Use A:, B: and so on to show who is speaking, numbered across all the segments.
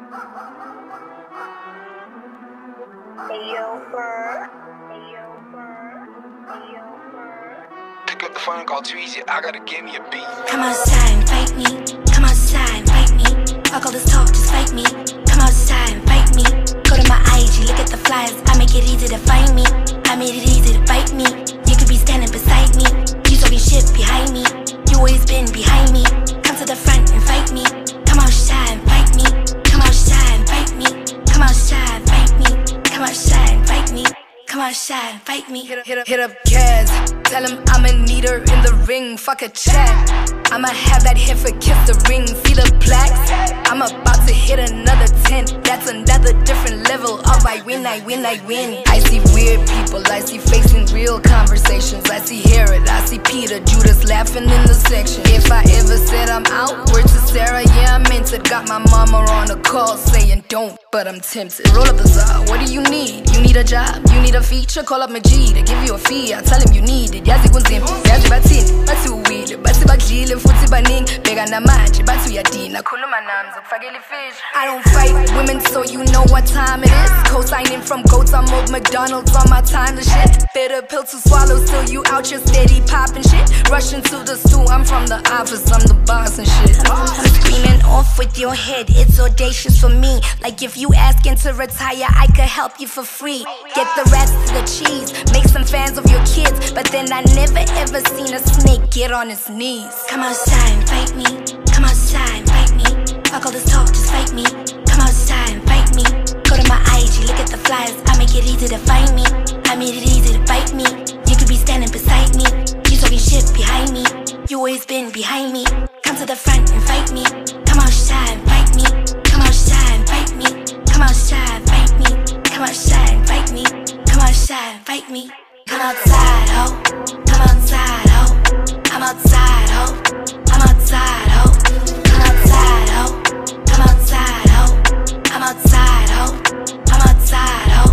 A: Pick up the phone and call Tweezy. I gotta give me a beat.
B: Come outside and fight me. Come outside and fight me. Fuck all this talk, just fight me. Come outside and fight me. Go to my IG, look at the flyers. I make it easy to find me. I made it easy to fight me. You could be standing beside me. You talking shit behind me. You always been behind me. Come to the front and fight me. Come outside and fight me. Come outside and fight me. Come outside and fight me. Come outside and fight me. Come outside and fight me.
C: Hit up Kaz. Tell him I'ma need her in the ring. Fuck a chat. I'ma have that heifer kiss the ring. See the plaques? I'm about to hit another 10. That's another different level of I win, I win, I win. I see weird people, I see facing real conversations. I see Herod, I see Peter, Judas laughing in the section. If I ever said I'm out, word to Sarah, yeah I meant it. Got my mama on a call saying don't, but I'm tempted. Roll up the czar, what do you need? You need a job, you need a feature? Call up my G to give you a fee. I tell him you need it. Yazi kunzima, yazi bathini, bathi uwile, bathi bagxile futhi baningi. Beka namanje, bathi uyadina, khuluma nami zokufakela ifish. I don't fight women, so you know what time it is. Co-signing from goats, I'm old McDonald's on my time to shit. Bitter pill to swallow, still you out here steady popping shit. Rushing to the stool, I'm from the office, I'm the boss and shit.
B: I'm screaming off with your head, it's audacious for me. Like if you asking to retire, I could help you for free. Get the rest of the cheese, make some fans of your kids. But then I never ever seen a snake get on his knees. Come outside and fight me. Come outside and fight me. Fuck all this talk, just fight me. Come outside and fight me. Go to my IG, look at the flyers. I make it easy to find me. I made it easy to fight me. You could be standing beside me. You talking shit behind me. You always been behind me. Come to the front and fight me. Come outside and fight me. Come outside and fight me. Come outside and fight me. Come outside and fight me. Come outside and fight me. Come outside, ho. Come outside, ho. I'm outside, ho. I'm outside, ho. Come outside, ho. Come outside, ho. I'm outside, ho. I'm outside, ho.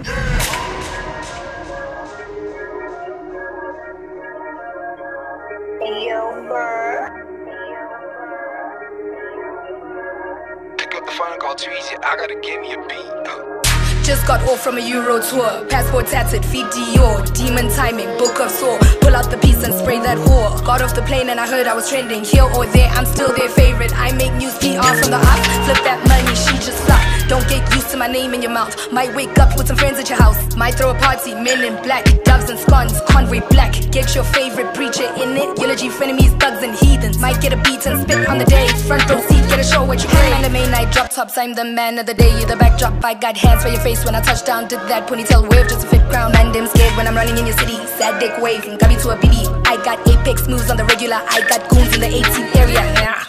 A: Pick up the phone and call Tweezy. I gotta give me a beat.
C: Just got off from a Euro tour. Passport tatted, feet Dior. Demon timing, book of sore. Pull out the piece and spray that whore. Got off the plane and I heard I was trending. Here or there, I'm still their favorite. I make news PR from the off. Flip that money, she just flop. Don't get used to my name in your mouth. Might wake up with some friends at your house. Might throw a party, men in black. Doves and scones, Conway black. Get your favorite preacher in it. Eulogy, frenemies, thugs and heathens. Might get a beat and spit on the day. Front row seat, get a show what you bring. On the main night, drop tops, I'm the man of the day. The backdrop, I got hands for your face. When I touch down, did that ponytail wave just to fit crown. Man, them scared when I'm running in your city. Sad dick wave, got me to a BB. I got Apex moves on the regular. I got goons in the 18th area.